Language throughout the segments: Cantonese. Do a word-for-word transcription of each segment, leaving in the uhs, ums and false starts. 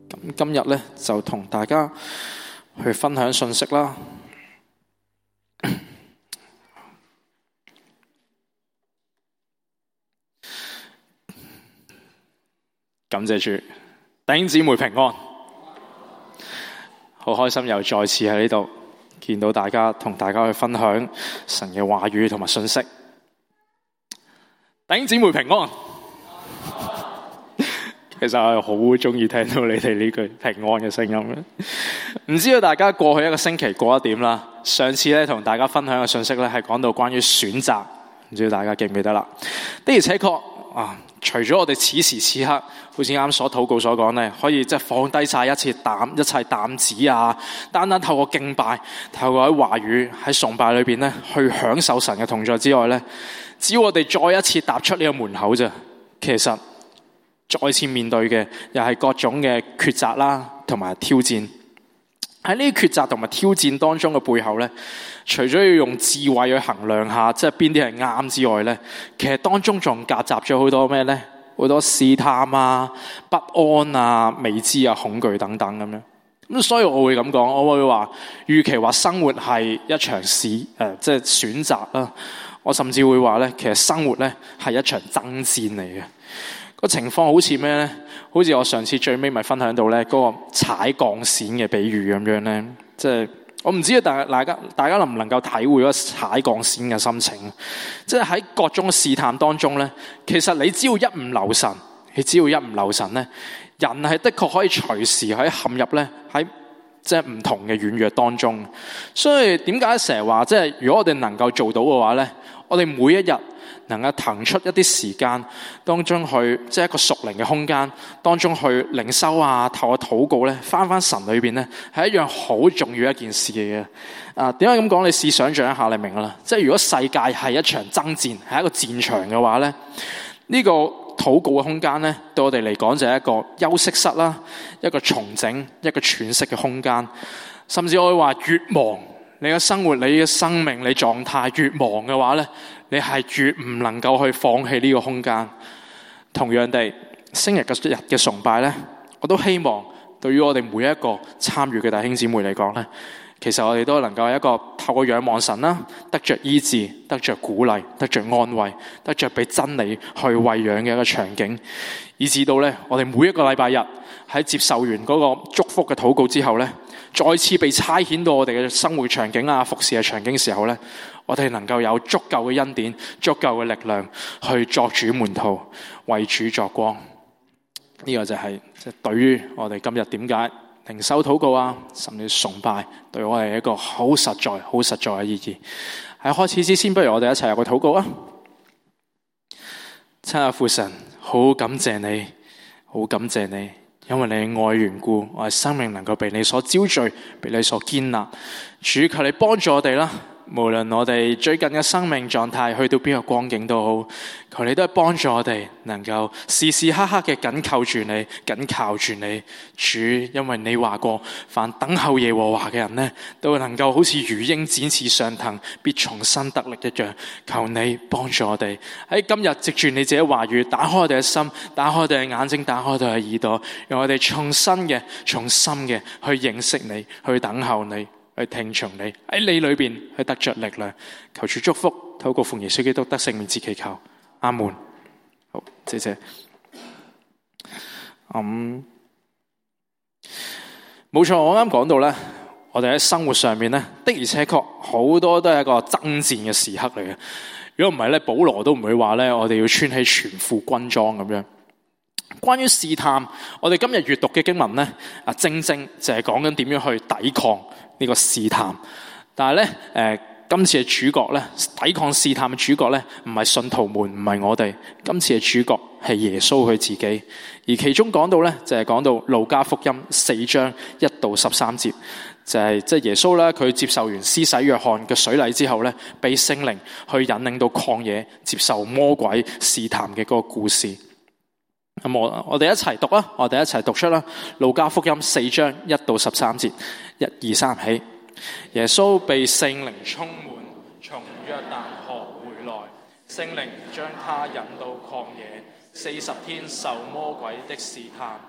咁今日咧就同大家去分享信息啦。感謝主，弟兄姊妹平安，好開心又再次喺呢度見到大家，同大家去分享神嘅話語同埋信息。弟兄姊妹平安。其實我好中意聽到你哋呢句平安嘅聲音。唔知道大家過去一個星期過得點啦？上次咧同大家分享嘅信息咧係講到關於選擇，唔知道大家記唔記得啦？的而且確啊，除咗我哋此時此刻，好似啱所禱告所講咧，可以即係放低晒一切擔一切擔子啊，單單透過敬拜，透過喺話語喺崇拜裏邊咧去享受神嘅同在之外咧，只要我哋再一次踏出呢個門口啫，其實再次面對嘅又係各種嘅抉擇啦，同埋挑戰。喺呢啲抉擇同埋挑戰當中嘅背後咧，除咗要用智慧去衡量下，即係邊啲係啱之外咧，其實當中仲夾雜咗好多咩咧？好多試探啊、不安啊、未知啊、恐懼等等咁樣。咁所以我會咁講，我會話，與其話生活係一場試誒、呃，即係選擇啦，我甚至會話咧，其實生活咧係一場爭戰嚟嘅。個情況好似咩咧？好似我上次最尾咪分享到咧，嗰個踩鋼線嘅比喻咁樣咧，即係我唔知大大家大家能唔能夠體會嗰踩鋼線嘅心情？即係喺各種試探當中咧，其實你只要一唔留神，你只要一唔留神咧，人係的確可以隨時喺陷入咧喺即係唔同嘅軟弱當中。所以點解成日話即係如果我哋能夠做到嘅話咧，我哋每一日能夠騰出一啲時間當中去，即係一個屬靈嘅空間當中去靈修啊，透過禱告咧，翻翻神裏邊咧，係一樣好重要一件事嚟嘅。啊，點解咁講？你試想象一下，你明啦。即係如果世界係一場爭戰，係一個戰場嘅話咧，呢個禱告嘅空間咧，對我哋嚟講就係一個休息室啦，一個重整、一個喘息嘅空間。甚至我會話，越忙你嘅生活、你嘅生命、你狀態越忙嘅話咧，你係越唔能夠去放棄呢個空間。同樣地，星日嘅日嘅崇拜咧，我都希望對於我哋每一個參與嘅弟兄姊妹嚟講咧，其實我哋都能夠一個透過仰望神啦，得着醫治，得着鼓勵，得着安慰，得着俾真理去餵養嘅一個場景，以至到咧我哋每一個禮拜日喺接受完嗰個祝福嘅禱告之後咧，再次被差遣到我哋嘅生活場景啊、服侍嘅場景嘅時候咧，我哋能夠有足夠嘅恩典、足夠嘅力量去作主門徒，為主作光。呢、這個就係即係對於我哋今日點解靈修禱告啊，甚至崇拜，對我哋一個好實在、好實在嘅意義。喺開始之前，不如我哋一齊有個禱告啊！親愛父神，好感謝你，好感謝你，因為你愛緣故，我哋生命能夠被你所招聚，被你所堅立。主，求你幫助我哋啦！無論我哋最近嘅生命狀態去到邊個光景都好，求你都係幫助我哋能夠時時刻刻嘅緊扣住你，緊靠住你。主，因為你話過，凡等候耶和華嘅人呢，都能夠好似如鷹展翅上騰，必重新得力一樣。求你幫助我哋喺今日藉住你自己話語，打開我哋嘅心，打開我哋嘅眼睛，打開我哋嘅耳朵，讓我哋重新嘅、重新嘅去認識你，去等候你，去聽從你，喺你裏邊去得着力量。求主祝福，透過奉耶穌基督得聖名之祈求，阿門。好，謝謝。咁冇錯，我啱講到咧，我哋喺生活上面咧，的而且確好多都係一個爭戰嘅時刻嚟嘅。如果唔係咧，保羅都唔會話咧，我哋要穿起全副軍裝咁樣。關於試探，我哋今日閱讀嘅經文咧，啊，正正就係講緊點樣去抵抗呢個試探。但係咧，誒、呃，今次嘅主角咧，抵抗試探嘅主角咧，唔係信徒們，唔係我哋。今次嘅主角係耶穌佢自己。而其中講到咧，就係、是、講到路加福音四章一到十三節，就係即係耶穌咧，佢接受完施洗約翰嘅水禮之後咧，被聖靈去引領到曠野接受魔鬼試探嘅嗰個故事。咁我我哋一齊讀啊！我哋一齊讀出啦，《路加福音》四章一到十三節，一二三起。耶穌被聖靈充滿，從約旦河回來，聖靈將他引到曠野，四十天受魔鬼的試探。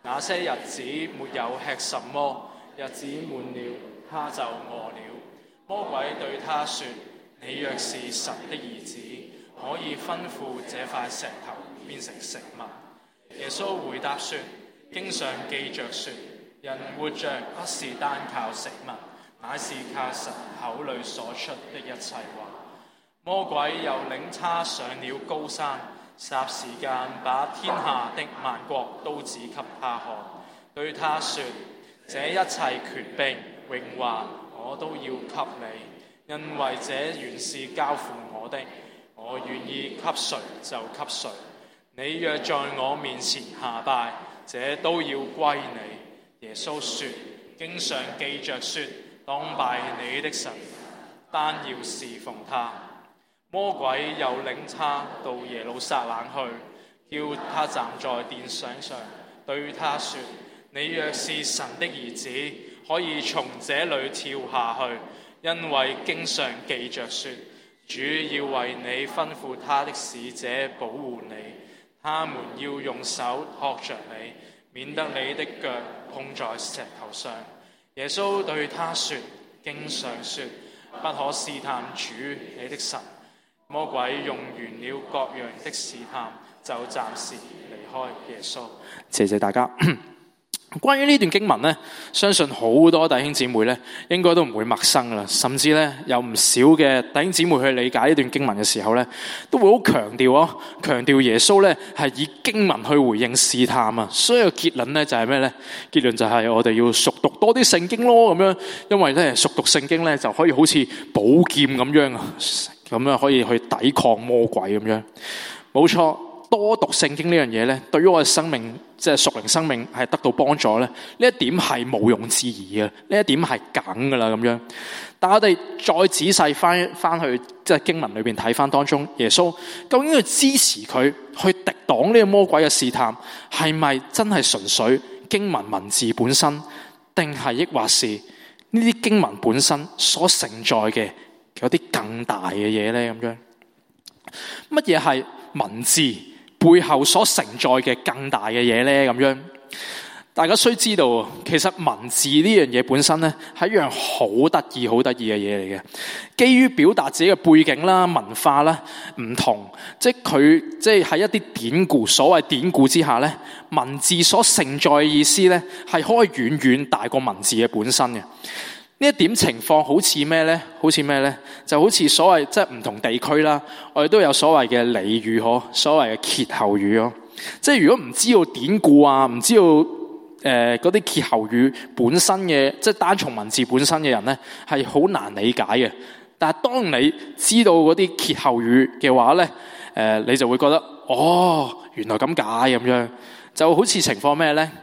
那些日子沒有吃什麼，日子滿了，他就餓了。魔鬼對他說：你若是神的兒子，可以吩咐這塊石頭變成食物。耶穌回答說：經上記着說，人活着不是單靠食物，乃是靠神口裏所出的一切話。魔鬼又領他上了高山，霎時間把天下的萬國都指給他看，對他說：這一切權柄榮華我都要給你，因為這原是交付我的，我願意給誰就給誰。你若在我面前下拜，這都要歸你。耶穌說：經上記着說，當拜你的神，單要侍奉他。魔鬼又領他到耶路撒冷去，叫他站在殿上上，對他說：你若是神的兒子，可以從這裏跳下去，因為經上記着說，主要為你吩咐他的使者保護你，他們要用手托着你，免得你的腳碰在石頭上。耶穌對他說：經上說，不可試探主你的神。魔鬼用完了各樣的試探，就暫時離開耶穌。謝謝大家。關於呢段經文呢，相信好多弟兄姊妹呢應該都唔會陌生噶啦，甚至呢有唔少嘅弟兄姊妹去理解呢段經文嘅時候呢，都會好強調哦，強調耶穌呢係以經文去回應試探啊。所以個結論呢就係咩呢？結論就係我哋要熟讀多啲聖經咯，咁樣，因為呢熟讀聖經呢就可以好似寶劍咁樣啊。咁樣可以去抵抗魔鬼咁樣，冇錯。多讀聖經呢樣嘢咧，對於我嘅生命，即係屬靈生命係得到幫助咧。呢一點係毋庸置疑嘅，呢一點係梗噶啦咁樣。但我哋再仔細翻翻去即係經文裏邊睇翻當中，耶穌究竟佢支持佢去敵擋呢個魔鬼嘅試探，係咪真係純粹經文文字本身，定係抑或是呢啲經文本身所承載嘅有啲更大嘅嘢咧？咁樣，乜嘢係文字背後所承載嘅更大嘅嘢咧？咁樣，大家需知道，其實文字呢樣嘢本身咧係一樣好得意、好得意嘅嘢嚟嘅。基於表達自己嘅背景啦、文化啦唔同，即係佢即係喺一啲典故、所謂典故之下咧，文字所承載嘅意思咧係可以遠遠大過文字嘅本身嘅。呢一點情況好似咩呢？好似咩呢？就好似所謂即係唔同地區啦，我哋都有所謂嘅俚語嗬，所謂嘅歇後語咯。即係如果唔知道典故啊，唔知道誒嗰啲歇後語本身嘅，即係單從文字本身嘅人呢，係好難理解嘅。但係當你知道嗰啲歇後語嘅話呢，誒、呃、你就會覺得哦，原來咁解咁樣，就好似情況咩呢？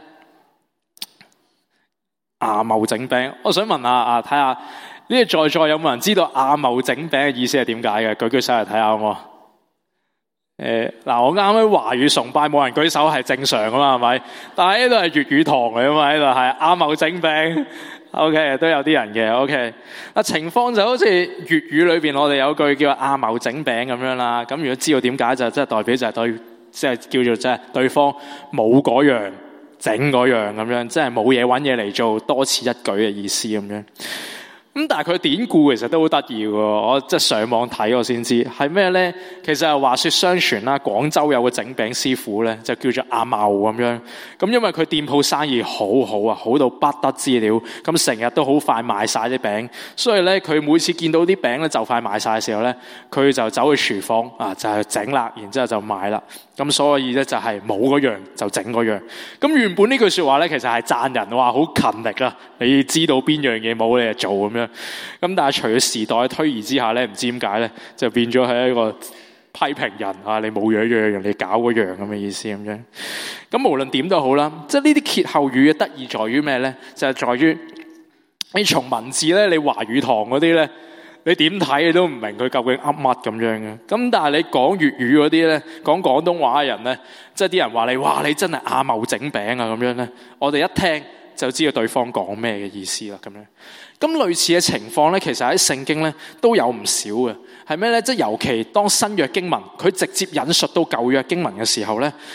阿茂整餅，我想問下啊，睇下呢個在座有冇人知道阿茂整餅嘅意思係點解嘅？舉舉手嚟睇下好唔好？誒、呃，嗱，我啱啱華語崇拜冇人舉手係正常噶嘛，係咪？但係呢度係粵語堂嚟啊嘛，呢度係阿茂整餅 ，OK 都有啲人嘅 ，OK。啊，情況就好似粵語裏邊我哋有句叫阿茂整餅咁樣啦。咁如果知道點解就即係代表就係對，即係叫做即係對方冇嗰樣。整嗰樣咁樣，即係冇嘢揾嘢嚟做，多此一舉嘅意思咁樣。咁但係佢典故其實都好得意喎，我即係上網睇我先知係咩咧？其實係話說相傳啦，廣州有個整餅師傅咧，就叫做阿茂咁樣。咁因為佢店鋪生意好好啊，好到不得之了。咁成日都好快賣晒啲餅，所以咧佢每次見到啲餅咧就快賣晒嘅時候咧，佢就走去廚房啊，就係整啦，然之後就賣啦。咁所以咧就係冇嗰樣就整嗰樣。咁原本呢句說話咧，其實係讚人話好勤力啊，你知道邊樣嘢冇你就做咁樣。咁但係隨住時代推移之下咧，唔知點解咧，就變咗係一個批評人啊！你冇樣樣，人哋搞嗰樣咁嘅意思咁樣。咁無論點都好啦，即係呢啲歇後語嘅得意在於咩咧？就係在於你從文字咧，你華語堂嗰啲咧，你點睇你都唔明佢究竟噏乜咁樣嘅。咁但係你講粵語嗰啲咧，講廣東話嘅人咧，即係啲人話你，哇！你真係阿茂整餅啊咁樣咧，我哋一聽就知道對方講咩嘅意思啦咁樣。咁類似嘅情況咧，其實喺聖經咧都有唔少嘅。係咩咧？即係尤其當新約經文佢直接引述到舊約經文嘅時候咧，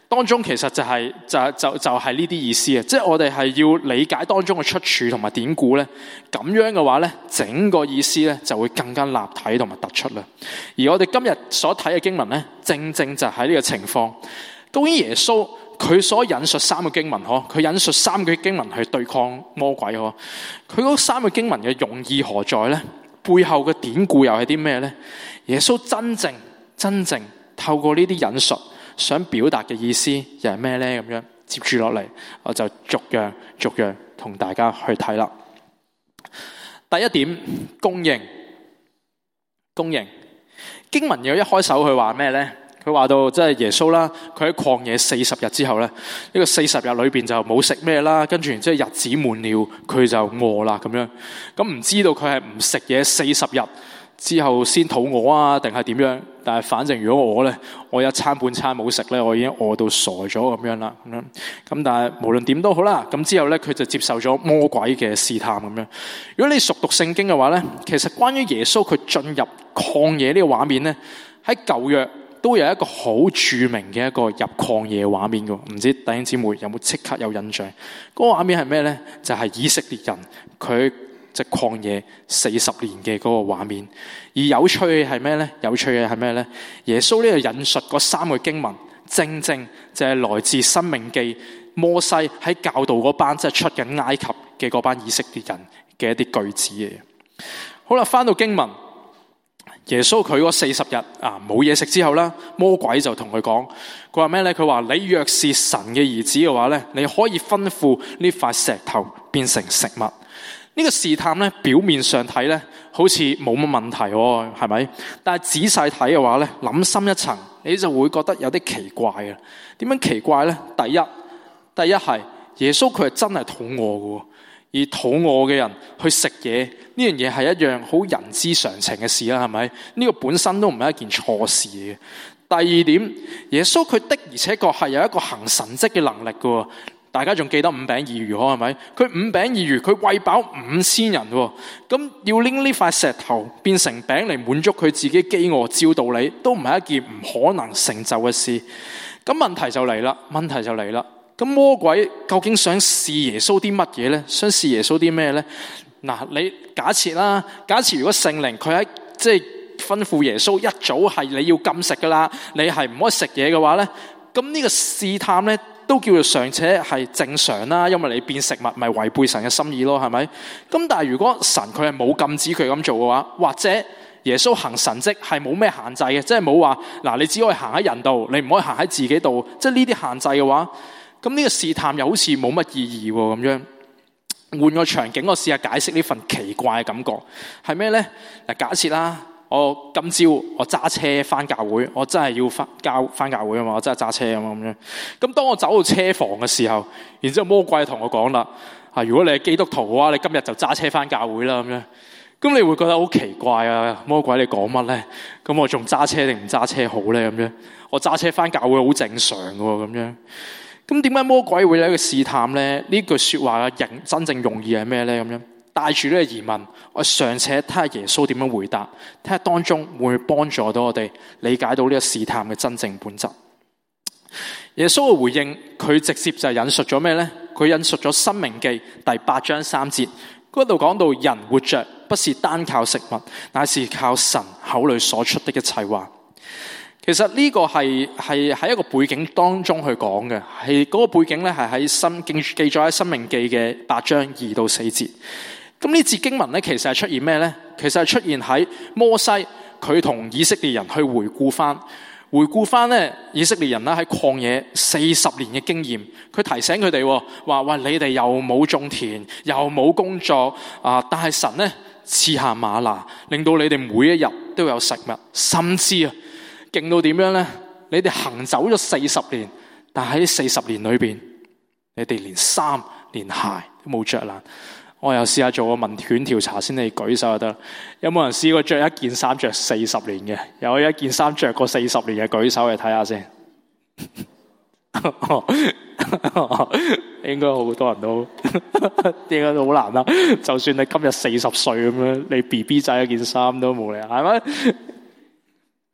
當中其實就係、是、就就就係呢啲意思啊！即係我哋係要理解當中嘅出處同埋典故咧，咁樣嘅話咧，整個意思咧就會更加立體同埋突出啦。而我哋今日所睇嘅經文咧，正正就係呢個情況。究竟耶穌佢所引述三個經文嗬，佢引述三個經文去對抗魔鬼嗬，佢嗰三個經文嘅用意何在咧？背後嘅典故又係啲咩咧？耶穌真正真正透過呢啲引述想表達嘅意思又係咩咧？咁樣接住落嚟，我就逐樣逐樣同大家去睇啦。第一點，公認，公認。經文有一開手佢話咩咧？佢話到即係耶穌啦，佢喺曠野四十日之後咧，呢、這個四十日裏邊就冇食咩啦，跟住然之後日子滿了，佢就餓啦咁樣。咁唔知道佢係唔食嘢四十日之後先肚餓啊，定係點樣？但係反正如果我咧，我一餐半餐冇食咧，我已經餓到傻咗咁樣啦，咁樣。咁但係無論點都好啦，咁之後咧佢就接受咗魔鬼嘅試探咁樣。如果你熟讀聖經嘅話咧，其實關於耶穌佢進入曠野呢個畫面咧，喺舊約都有一個好著名嘅一個入曠野畫面嘅，唔知弟兄姊妹有冇即刻有印象？嗰個畫面係咩咧？就係以色列人佢即係曠野四十年嘅嗰個畫面。而有趣嘅係咩咧？有趣嘅係咩咧？耶穌呢度引述嗰三個經文，正正就係來自申命記摩西喺教導嗰班即係出緊埃及嘅嗰班以色列人嘅一啲句子嘅。好啦，翻到經文。耶穌佢嗰四十日啊冇嘢食之後啦，魔鬼就同佢講，佢話咩咧？佢話你若是神嘅兒子嘅話咧，你可以吩咐呢塊石頭變成食物。呢、這個試探咧，表面上睇咧好似冇乜問題喎，係咪？但係仔細睇嘅話咧，諗深一層，你就會覺得有啲奇怪嘅。點樣奇怪咧？第一，第一係耶穌佢係真係肚餓嘅。而肚餓嘅人去食嘢，呢樣嘢係一樣好人之常情嘅事啦，係咪？呢個本身都唔係一件錯事嘅。第二點，耶穌佢的而且確係有一個行神蹟嘅能力嘅。大家仲記得五餅二魚可係咪？佢五餅二魚，佢餵飽五千人，咁要拎呢塊石頭變成餅嚟滿足佢自己飢餓，照道理都唔係一件唔可能成就嘅事。咁問題就嚟啦，問題就嚟啦。咁魔鬼究竟想試耶穌啲乜嘢咧？想試耶穌啲咩咧？嗱，你假設啦，假設如果聖靈佢喺即係吩咐耶穌一早係你要禁食噶啦，你係唔可以食嘢嘅話咧，咁呢個試探咧都叫做尚且係正常啦，因為你變食物咪違背神嘅心意咯，係咪？咁但係如果神佢係冇禁止佢咁做嘅話，或者耶穌行神蹟係冇咩限制嘅，即係冇話嗱你只可以行喺人度，你唔可以行喺自己度，即係呢啲限制嘅話。咁呢個試探又好似冇乜意義喎，咁樣換個場景，我試下解釋呢份奇怪嘅感覺係咩咧？嗱，假設啦，我今朝我揸車翻教會，我真係要翻教翻教會啊嘛，我真係揸車啊嘛咁樣。咁當我走到車房嘅時候，然之後魔鬼同我講啦：啊，如果你係基督徒嘅話，你今日就揸車翻教會啦咁樣。咁你會覺得好奇怪啊！魔鬼你講乜咧？咁我仲揸車定唔揸車好咧？咁樣我揸車翻教會好正常嘅喎，咁樣。咁點解魔鬼會有一個試探咧？呢句說話嘅真正用意係咩咧？咁樣帶住呢個疑問，我尚且睇下耶穌點樣回答，睇下當中會唔會幫助到我哋理解到呢個試探嘅真正本質。耶穌嘅回應，佢直接就引述咗咩咧？佢引述咗《申命記》第八章三節，嗰度講到人活着不是單靠食物，乃是靠神口裏所出的一切話。其實呢個係係喺一個背景當中去講嘅，係嗰個背景咧係喺申記記載喺《申命記》嘅八章二到四節。咁呢節經文咧，其實係出現咩咧？其實係出現喺摩西佢同以色列人去回顧翻，回顧翻咧以色列人啦喺曠野四十年嘅經驗。佢提醒佢哋話：喂，你哋又冇種田，又冇工作啊！但係神咧賜下嗎哪，令到你哋每一日都有食物，甚至啊〜勁到點樣咧？你哋行走咗四十年，但喺呢四十年裏邊，你哋連衫連鞋都冇着爛。我又試下做個問卷調查先，你舉手就得啦。有冇人試過着一件衫着四十年嘅？有一件衫着過四十年嘅舉手嚟睇下先。應該好多人都應該都好難啦。就算你今日四十歲咁樣，你 B B 仔一件衫都冇嚟，係咪？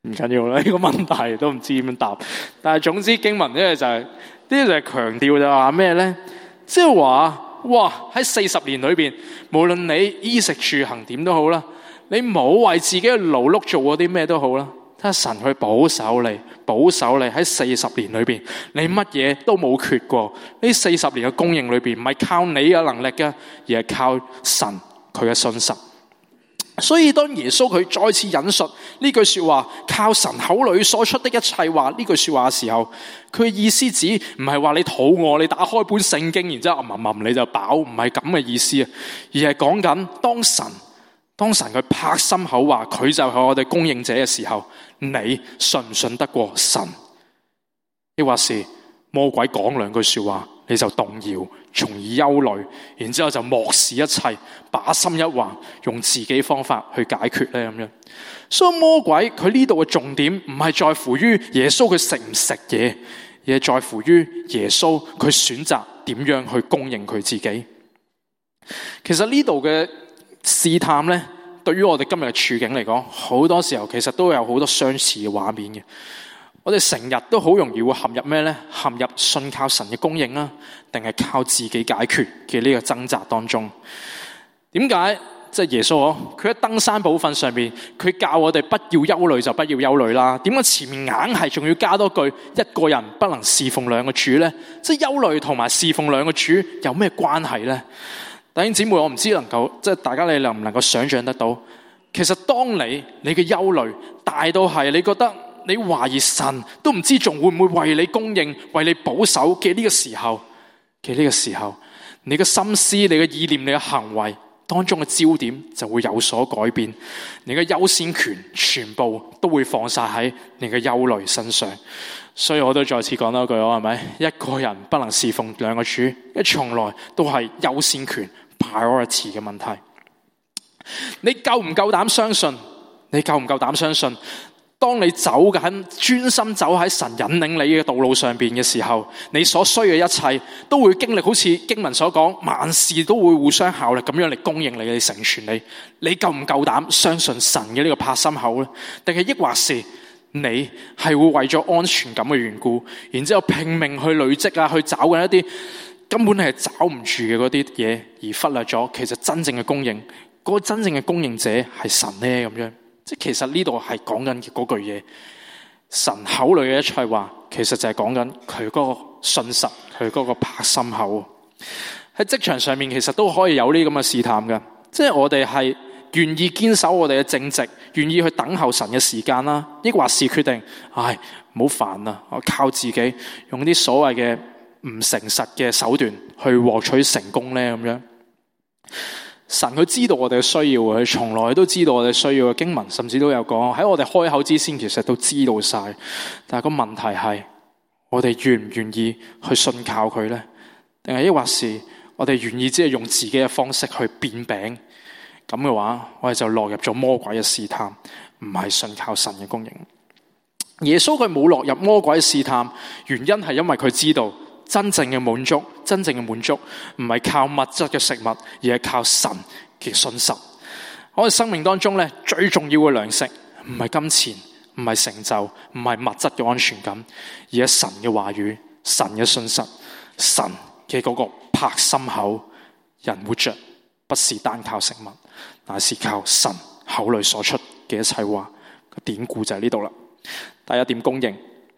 唔緊要啦，呢個問題都唔知點樣答。但係總之經文咧就係呢啲就係強調就話咩咧？即係話哇喺四十年裏邊，無論你衣食住行點都好啦，你冇為自己嘅勞碌做過啲咩都好啦，睇下神去保守你，保守你喺四十年裏邊，你乜嘢都冇缺過。呢四十年嘅供應裏邊，唔係靠你嘅能力嘅，而係靠神佢嘅信實。所以當耶穌佢再次引述呢句說話，靠神口裏所出的一切話呢句說話嘅時候，佢嘅意思指唔係話你肚餓你打開本聖經然之後吟吟你就飽，唔係咁嘅意思啊，而係講緊當神當神佢拍心口話佢就係我哋供應者嘅時候，你信唔信得過神？抑或是魔鬼講兩句說話你就動搖，從而憂慮，然之後就漠視一切，把心一橫，用自己方法去解決咧咁樣。所以魔鬼佢呢度嘅重點唔係在乎於耶穌佢食唔食嘢，而係在乎於耶穌佢選擇點樣去供應佢自己。其實呢度嘅試探咧，對於我哋今日嘅處境嚟講，好多時候其實都有好多相似嘅畫面嘅。我哋成日都好容易會陷入咩呢？陷入信靠神嘅供應啦，定係靠自己解決嘅呢個掙扎當中。點解？即係耶穌佢喺登山寶訓上面，佢教我哋不要憂慮就不要憂慮啦。點解前面硬係仲要加多句一個人不能侍奉兩個主呢？即係憂慮同埋侍奉兩個主有咩關係呢？弟兄姊妹，我唔知能夠即係大家你能唔能夠想象得到？其實當你你嘅憂慮大到係你覺得你懷疑神都唔知仲會唔會為你供應、為你保守嘅呢個時候嘅呢個時候，你嘅心思、你嘅意念、你嘅行為當中嘅焦點就會有所改變，你嘅優先權全部都會放晒喺你嘅憂慮身上。所以我都再次講多句，我係咪一個人不能侍奉兩個主？一從來都係優先權 priority 嘅問題。你夠唔夠膽相信？你夠唔夠膽相信？當你走緊專心走喺神引領你嘅道路上邊嘅時候，你所需嘅一切都會經歷好似經文所講，萬事都會互相效力咁樣嚟供應你，嚟成全你。你夠唔夠膽相信神嘅呢個拍心口呢？定係抑或是你係會為咗安全感嘅緣故，然之後拼命去累積啊，去找緊一啲根本係找唔住嘅嗰啲嘢，而忽略咗其實真正嘅供應，嗰個真正嘅供應者係神呢？咁樣。即其實呢度係講緊嗰句嘢，神口裏嘅一切話，其實就係講緊佢嗰個信實，佢嗰個拍心口。喺職場上面，其實都可以有呢咁嘅試探㗎，即係我哋係願意堅守我哋嘅正直，願意去等候神嘅時間啦，抑或是決定，唉，唔好煩啦，我靠自己用啲所謂嘅唔誠實嘅手段去獲取成功咧咁樣。神佢知道我哋嘅需要，佢從來都知道我哋需要嘅。經文甚至都有講，喺我哋開口之前，其實都知道晒。但係個問題係，我哋願唔願意去信靠佢呢？定係抑或是我哋願意只係用自己嘅方式去變餅？咁嘅話，我哋就落入咗魔鬼嘅試探，唔係信靠神嘅供應。耶穌佢冇落入魔鬼嘅試探，原因係因為佢知道。真正嘅滿足，真正嘅滿足，唔係靠物質嘅食物，而係靠神嘅信實。我哋生命當中咧，最重要嘅糧食，唔係金錢，唔係成就，唔係物質嘅安全感，而係神嘅話語、神嘅信實、神嘅嗰個拍心口。人活着不是單靠食物，乃是靠神口裏所出嘅一切話。個典故就喺呢度啦。第一點供應。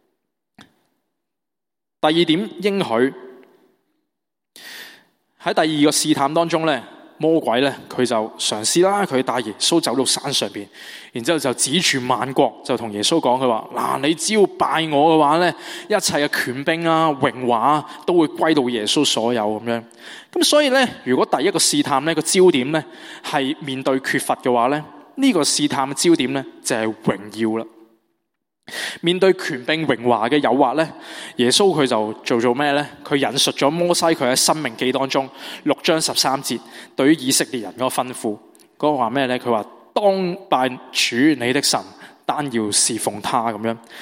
第二點應許。喺第二個試探當中咧，魔鬼咧佢就嘗試啦，佢帶耶穌走到山上邊，然之後就指住萬國就同耶穌講，佢話嗱，你只要拜我嘅話咧，一切嘅權柄啊、榮華啊都會歸到耶穌所有咁樣。咁所以咧，如果第一個試探咧個焦點咧係面對缺乏嘅話咧，呢個試探嘅焦點咧就係榮耀啦。面對權柄榮華嘅誘惑咧，耶穌佢就做做咩咧？佢引述咗摩西佢喺申命記當中六章十三節對於以色列人嗰個吩咐，嗰個話咩咧？佢話當拜主你的神，單要侍奉他咁樣。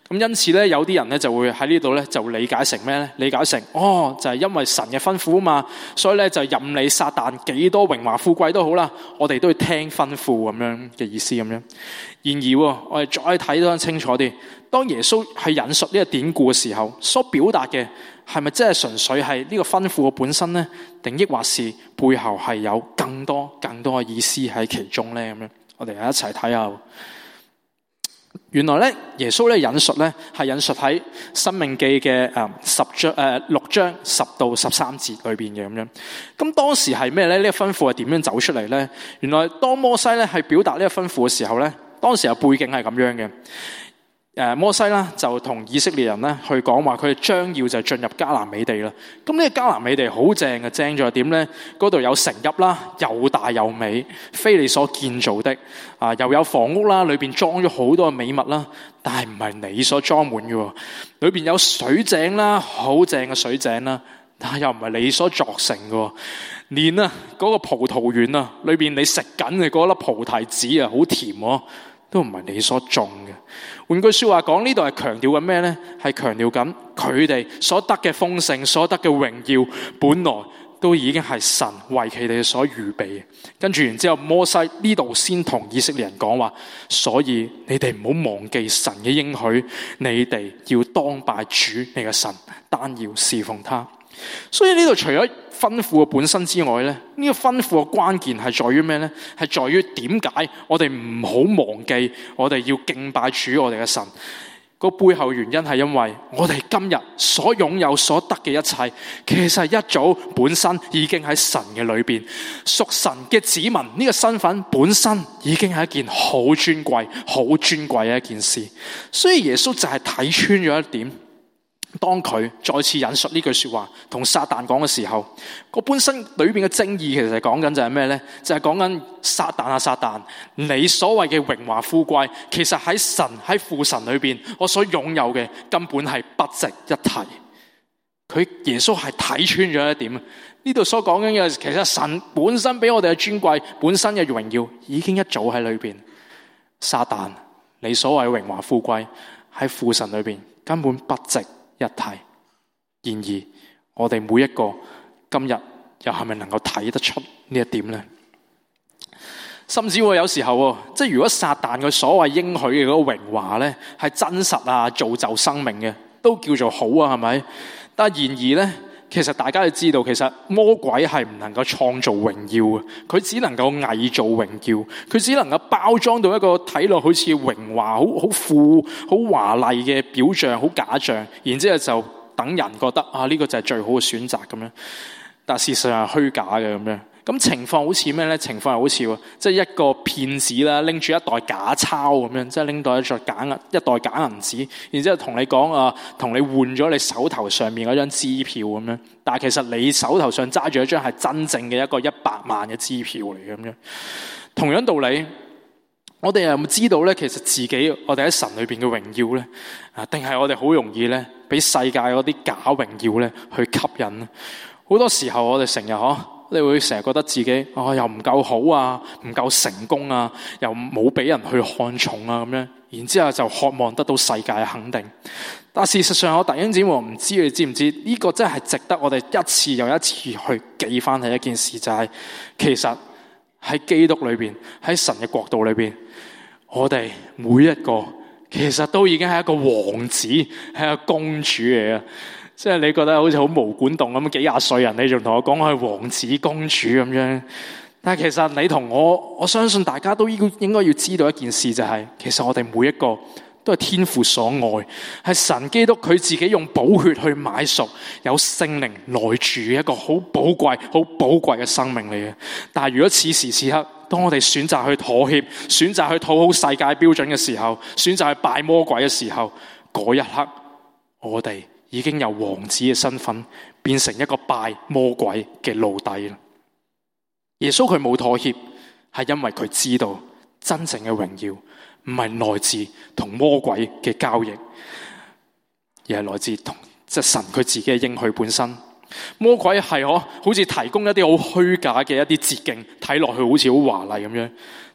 咁因此咧，有啲人咧就會喺呢度咧就理解成咩咧？理解成哦，就係因為神嘅吩咐啊嘛，所以咧就任你撒旦幾多榮華富貴都好啦，我哋都要聽吩咐咁樣嘅意思咁樣。然而我哋再睇得清楚啲，當耶穌係引述呢個典故嘅時候，所表達嘅係咪真係純粹係呢個吩咐嘅本身咧？定抑或是背後係有更多更多嘅意思喺其中咧？咁樣，我哋一齊睇下。原來咧，耶穌咧引述咧係引述喺《申命記》嘅誒十章誒六章十到十三節裏邊嘅咁樣。咁當時係咩咧？呢個吩咐係點樣走出嚟咧？原來當摩西咧係表達呢個吩咐嘅時候咧，當時嘅背景係咁樣嘅。誒摩西啦就同以色列人咧去講話，佢哋將要就進入迦南美地啦。咁呢個迦南美地好正嘅，正在係點咧？嗰度有城邑啦，又大又美，非你所建造的啊，又有房屋啦，裏邊裝咗好多嘅美物啦，但係唔係你所裝滿嘅。裏邊有水井啦，好正嘅水井啦，但係又唔係你所作成嘅。連啊嗰個葡萄園啊，裏邊你食緊嘅嗰粒菩提子啊，好甜喎，都唔係你所種嘅。換句說話講，呢度係強調緊咩呢？係強調緊佢哋所得嘅豐盛、所得嘅榮耀，本來都已經係神為佢哋所預備。跟住然之後，摩西呢度先同以色列人講話，所以你哋唔好忘記神嘅應許，你哋要當拜主你嘅神，單要侍奉他。所以呢度除咗吩咐嘅本身之外咧，呢個吩咐嘅關鍵係在於咩咧？係在於點解我哋唔好忘記我哋要敬拜主我哋嘅神。個背後原因係因為我哋今日所擁有所得嘅一切，其實一早本身已經喺神嘅裏邊。屬神嘅子民呢個身份本身已經係一件好尊貴、好尊貴嘅一件事。所以耶穌就係睇穿咗一點。當佢再次引述呢句說話同撒旦講嘅時候，個本身裏邊嘅爭議其實講緊就係咩呢？就係講緊撒旦啊撒旦，你所謂嘅榮華富貴，其實喺神喺父神裏邊，我所擁有嘅根本係不值一提。佢耶穌係睇穿咗一點，呢度所講緊嘅其實神本身俾我哋嘅尊貴，本身嘅榮耀已經一早喺裏邊。撒旦，你所謂榮華富貴喺父神裏邊根本不值一提。然而我哋每一個今日又係咪能夠睇得出呢一點呢？甚至會有時候，即係如果撒旦佢所謂應許嘅嗰個榮華咧係真實啊，造就生命嘅，都叫做好啊，係咪？但係然而咧，其實大家要知道，其實魔鬼係唔能夠創造榮耀嘅，佢只能夠偽造榮耀，佢只能夠包裝到一個睇落好似榮華、好好富、好華麗嘅表象，好假象，然之後就等人覺得啊呢個就係最好嘅選擇咁樣，但事實上係虛假嘅咁樣。咁情況好似咩咧？情況係好似即係一個騙子啦，拎住一袋假鈔咁樣，即係拎到一袋假銀一袋假銀紙，然之後同你講啊，同你換咗你手頭上面嗰張支票咁樣。但係其實你手頭上揸住一張係真正嘅一個一百萬嘅支票嚟嘅咁樣。同樣道理，我哋有冇知道咧？其實自己我哋喺神裏邊嘅榮耀咧，啊，定係我哋好容易咧，俾世界嗰啲假榮耀咧去吸引。好多時候我哋成日嗬。你會成日覺得自己啊又唔夠好啊，唔夠成功啊，又冇俾人去看重啊咁樣，然之後就渴望得到世界嘅肯定。但事實上，我弟兄姊妹唔知你知唔知呢個真係值得我哋一次又一次去記翻起一件事，就係其實喺基督裏邊，喺神嘅國度裏邊，我哋每一個其實都已經係一個王子，係一個公主嚟嘅。即係你覺得好似好毛管戙咁，幾廿歲人你仲同我講我係王子公主咁樣，但係其實你同我，我相信大家都應應該要知道一件事，就係其實我哋每一個都係天父所愛，係神基督佢自己用寶血去買贖，有聖靈內住一個好寶貴、好寶貴嘅生命嚟嘅。但係如果此時此刻，當我哋選擇去妥協、選擇去討好世界標準嘅時候，選擇去拜魔鬼嘅時候，嗰一刻我哋已經由王子嘅身份變成一個拜魔鬼嘅奴隸啦。耶穌佢冇妥協，係因為佢知道真正嘅榮耀唔係來自同魔鬼嘅交易，而係來自同即係神佢自己嘅應許本身。魔鬼係可好似提供一啲好虛假嘅一啲捷徑，睇落去好似好華麗咁樣，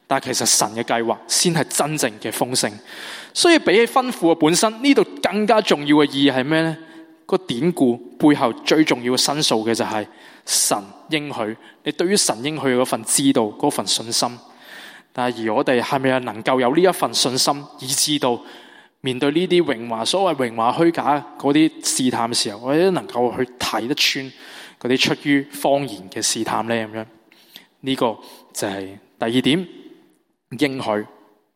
但其實神嘅計劃先係真正嘅豐盛。所以比起吩咐嘅本身，呢度更加重要嘅意義係咩呢？個典故背後最重要嘅申訴嘅就係神應許，你對於神應許嗰份知道，嗰份信心。但係而我哋係咪能夠有呢一份信心，以致到面對呢啲榮華所謂榮華虛假嗰啲試探嘅時候，我哋都能夠去睇得穿嗰啲出於謊言嘅試探呢？咁樣呢個就係第二點，應許。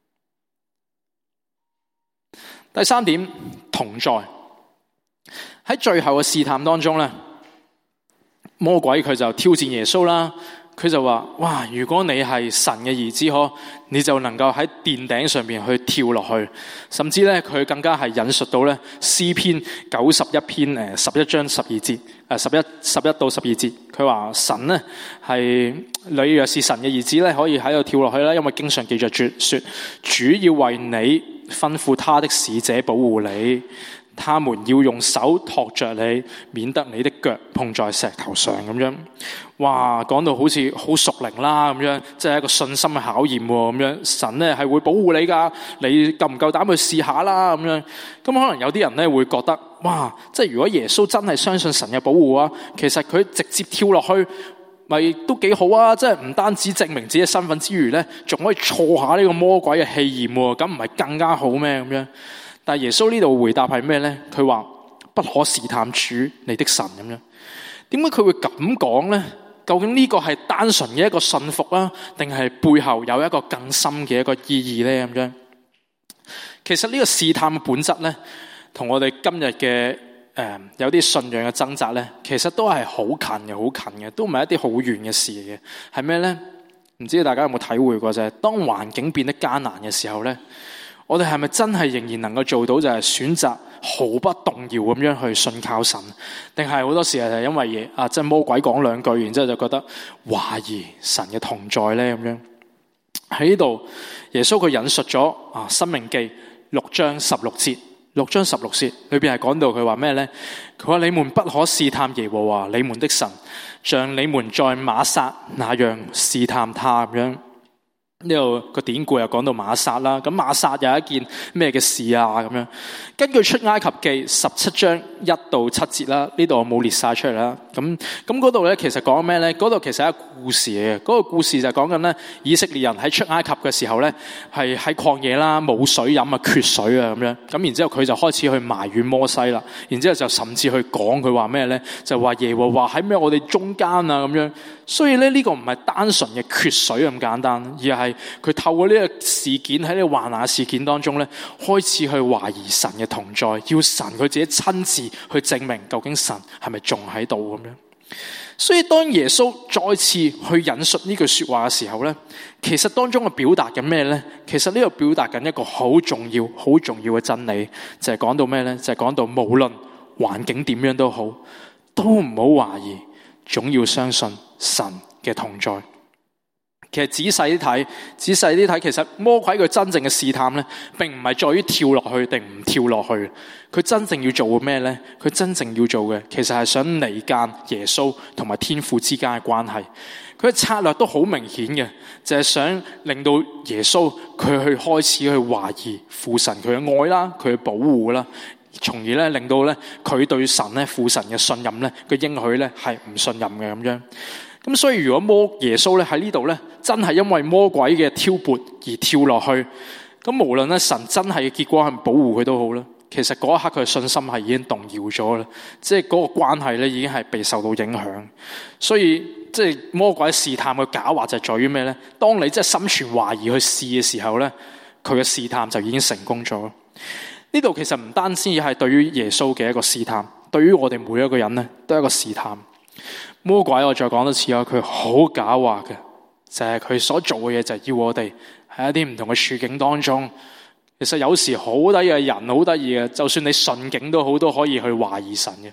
第三點，同在。喺最後嘅試探當中咧，魔鬼佢就挑戰耶穌啦。佢就話：哇！如果你係神嘅兒子，可你就能夠喺殿頂上面去跳落去。甚至咧，佢更加係引述到咧詩篇九十一篇誒十一章十二節誒十一十一到十二節。佢話神咧係你若是神嘅兒子咧，可以喺度跳落去啦，因為經常記着說說主要為你吩咐他的使者保護你。他們要用手托着你，免得你的腳碰在石頭上咁樣。哇，講到好似好屬靈啦咁樣，即係一個信心嘅考驗咁樣。神咧係會保護你噶，你夠唔夠膽去試下啦咁樣。咁可能有啲人咧會覺得，哇，即係如果耶穌真係相信神嘅保護啊，其實佢直接跳落去，咪都幾好啊！即係唔單止證明自己嘅身份之餘咧，仲可以挫下呢個魔鬼嘅氣焰，咁唔係更加好咩咁樣？但係耶穌呢度回答係咩呢？佢話不可試探主你的神咁樣。點解佢會咁講呢？究竟呢個係單純嘅一個信服啊，定係背後有一個更深嘅一個意義呢？咁樣，其實呢個試探嘅本質呢，同我哋今日嘅誒有啲信仰嘅掙扎呢，其實都係好近嘅，好近嘅，都唔係一啲好遠嘅事嚟嘅。係咩呢？唔知道大家有冇體會過就係當環境變得艱難嘅時候呢，我哋係咪真係仍然能夠做到就係選擇毫不動搖咁樣去信靠神？定係好多時係因為嘢啊，即係魔鬼講兩句，然之後就覺得懷疑神嘅同在咧咁樣？喺呢度，耶穌佢引述咗啊《申命記》六章十六節，六章十六節裏邊係講到佢話咩咧？佢話你們不可試探耶和華你們的神，像你們在瑪撒那樣試探他咁樣。呢度個典故又講到瑪撒啦，咁瑪撒有一件咩嘅事啊？咁樣根據出埃及記十七章一到七節啦，呢度我冇列晒出嚟啦。咁咁嗰度咧，其實講咩咧？嗰度其實係一個故事嚟嘅。嗰個故事就係講緊咧，以色列人喺出埃及嘅時候咧，係喺曠野啦，冇水飲啊，缺水啊咁樣。咁然之後佢就開始去埋怨摩西啦。然之後就甚至去講佢話咩咧？就話耶和華喺咩我哋中間啊咁樣。所以咧呢個唔係單純嘅缺水咁簡單，而係佢透過呢個事件喺呢個患難事件當中咧，開始去懷疑神嘅同在，要神佢自己親自去證明究竟神係咪仲喺度咁樣。所以當耶穌再次去引述呢句說話嘅時候咧，其實當中嘅表達緊咩咧？其實呢個表達緊一個好重要、好重要嘅真理，就係講到咩咧？就係講到無論環境點樣都好，都唔好懷疑，總要相信神嘅同在。其實仔細啲睇，仔細啲睇，其實魔鬼佢真正嘅試探咧，並唔係在於跳落去定唔跳落去。佢真正要做嘅咩咧？佢真正要做嘅，其實係想離間耶穌同埋天父之間嘅關係。佢嘅策略都好明顯嘅，就係想令到耶穌佢去開始去懷疑父神佢嘅愛啦，佢嘅保護啦，從而咧令到咧佢對神咧父神嘅信任咧嘅應許咧係唔信任嘅咁樣。咁所以如果魔耶穌咧喺呢度咧，真係因為魔鬼嘅挑撥而跳落去，咁無論咧神真係嘅結果係保護佢都好啦，其實嗰一刻佢嘅信心係已經動搖咗啦，即係嗰個關係咧已經係被受到影響。所以即係魔鬼試探嘅狡猾就係在於咩咧？當你即係心存懷疑去試嘅時候咧，佢嘅試探就已經成功咗。呢度其實唔單止係對於耶穌嘅一個試探，對於我哋每一個人咧都係一個試探。魔鬼我再講多次啊，佢好狡猾嘅，就係佢所做嘅嘢就係要我哋喺一啲唔同嘅處境當中，其實有時好得意嘅人好得意嘅，就算你順境都好，都可以去懷疑神嘅。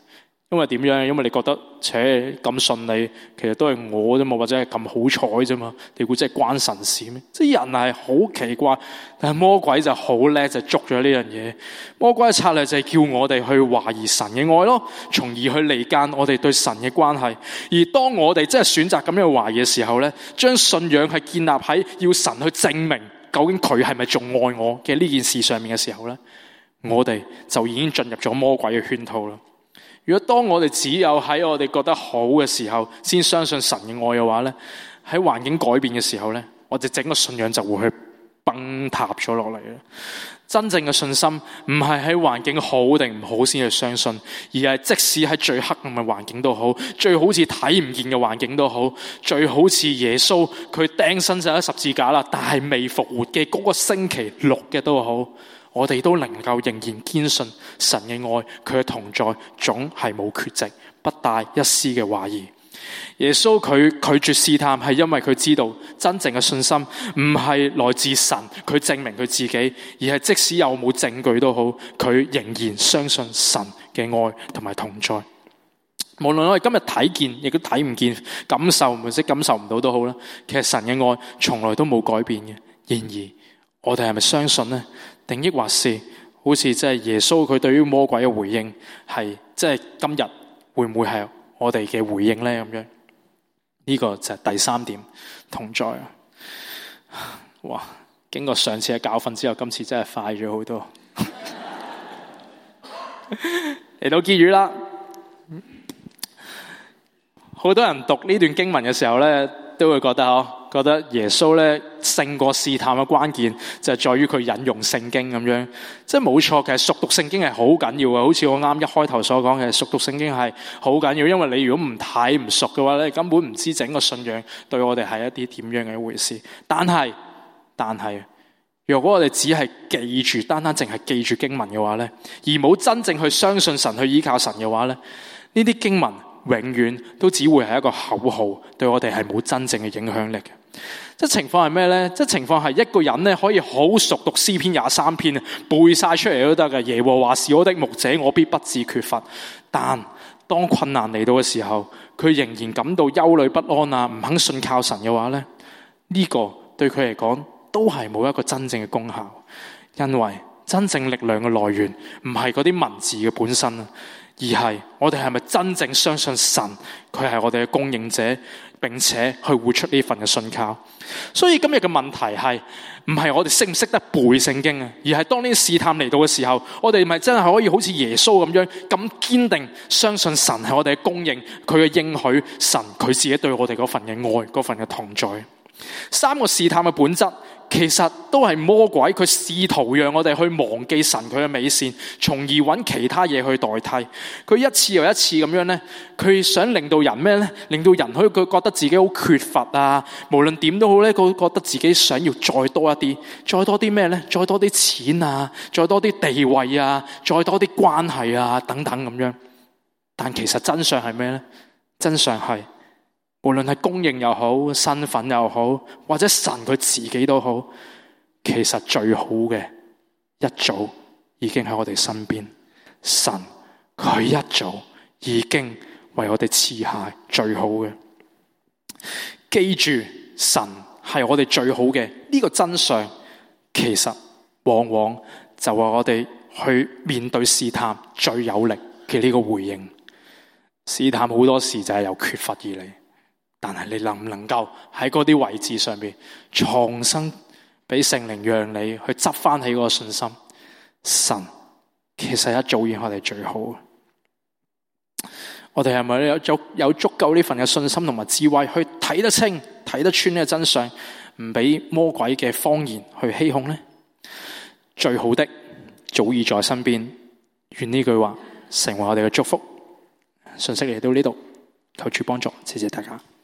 因為點樣？因為你覺得，切咁順利，其實都係我啫嘛，或者係咁好彩啫嘛。你估真係關神事咩？即係人係好奇怪，但係魔鬼就好叻，就捉咗呢樣嘢。魔鬼嘅策略就係叫我哋去懷疑神嘅愛咯，從而去離間我哋對神嘅關係。而當我哋真係選擇咁樣懷疑嘅時候咧，將信仰係建立喺要神去證明究竟佢係咪仲愛我嘅呢件事上面嘅時候咧，我哋就已經進入咗魔鬼嘅圈套啦。如果當我哋只有喺我哋覺得好嘅時候先相信神嘅愛嘅話咧，喺環境改變嘅時候咧，我哋整個信仰就會去崩塌咗落嚟啦。真正嘅信心唔係喺環境好定唔好先去相信，而係即使喺最黑暗嘅環境都好，最好似睇唔見嘅環境都好，最好似耶穌佢釘身就喺十字架啦，但係未復活嘅嗰個星期六嘅都好，我哋都能夠仍然堅信神嘅愛，佢嘅同在總係冇缺席，不帶一絲嘅懷疑。耶穌佢拒絕試探，係因為佢知道真正嘅信心唔係來自神，佢證明佢自己，而係即使有冇證據都好，佢仍然相信神嘅愛同埋同在。無論我哋今日睇見，亦都睇唔見，感受或者感受唔到都好啦。其實神嘅愛從來都冇改變嘅。然而，我哋係咪相信呢？定抑或是好似即係耶穌佢對於魔鬼嘅回應係即係今日會唔會係我哋嘅回應呢？咁樣呢個就係第三點，同在。哇！經過上次嘅教訓之後，今次真係快咗好多。嚟到結語啦，好多人讀呢段經文嘅時候咧，都會覺得嗬，覺得耶穌咧勝過試探嘅關鍵就係在於佢引用聖經咁樣，即係冇錯。其實熟讀聖經係好緊要嘅，好似我啱一開頭所講嘅，熟讀聖經係好緊要，因為你如果唔睇唔熟嘅話咧，根本唔知整個信仰對我哋係一啲點樣嘅一回事。但係，但係，如果我哋只係記住，單單淨係記住經文嘅話咧，而冇真正去相信神、去依靠神嘅話咧，呢啲經文永遠都只會係一個口號，對我哋係冇真正嘅影響力嘅。即係情況係咩咧？即係情況係一個人咧可以好熟讀詩篇廿三篇啊，背晒出嚟都得嘅。耶和華是我的牧者，我必不致缺乏。但當困難嚟到嘅時候，佢仍然感到憂慮不安啊，唔肯信靠神嘅話咧，呢個對佢嚟講都係冇一個真正嘅功效。因為真正力量嘅來源唔係嗰啲文字嘅本身啊，而係我哋係咪真正相信神，佢係我哋嘅供應者，並且去活出呢份嘅信靠。所以今日嘅問題係唔係我哋識唔識得背聖經啊，而係當呢啲試探嚟到嘅時候，我哋咪真係可以好似耶穌咁樣咁堅定相信神係我哋嘅供應，佢嘅應許，神佢自己對我哋嗰份嘅愛，嗰份嘅同在。三個試探嘅本質其實都係魔鬼，佢試圖讓我哋去忘記神佢嘅美善，從而揾其他嘢去代替。佢一次又一次咁樣咧，佢想令到人咩咧？令到人可以佢覺得自己好缺乏啊！無論點都好咧，佢覺得自己想要再多一啲，再多啲咩咧？再多啲錢啊，再多啲地位啊，再多啲關係啊，等等咁樣。但其實真相係咩咧？真相係，無論係供應又好，身份又好，或者神佢自己都好，其實最好嘅一早已經喺我哋身邊。神佢一早已經為我哋賜下最好嘅。記住神係我哋最好嘅呢個真相，其實往往就係我哋去面對試探最有力嘅呢個回應。試探好多時就係由缺乏而嚟，但係你能唔能夠喺嗰啲位置上面重新俾聖靈讓你去執翻起嗰個信心？神其實一早已經係我哋最好。我哋係咪有足有足夠呢份嘅信心同埋智慧去睇得清、睇得穿呢個真相，唔俾魔鬼嘅謊言去欺哄呢？最好的早已在身邊，願呢句話成為我哋嘅祝福。信息嚟到呢度，求主幫助，謝謝大家。